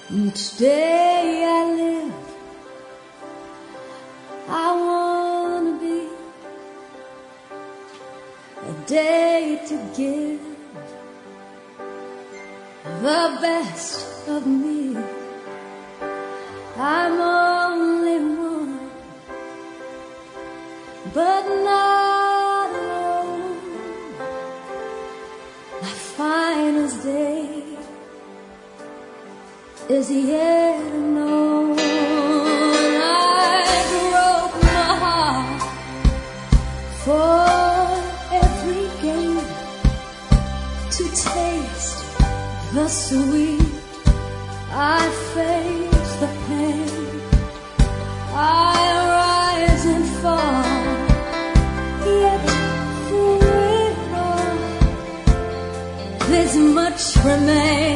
Each day I live, I wanna be a day to give the best of me. I'm only one, but not alone. My finest day is yet unknown. I broke my heart for every game to taste the sweet. I face the pain, I rise and fall, yet through it all, there's much remains.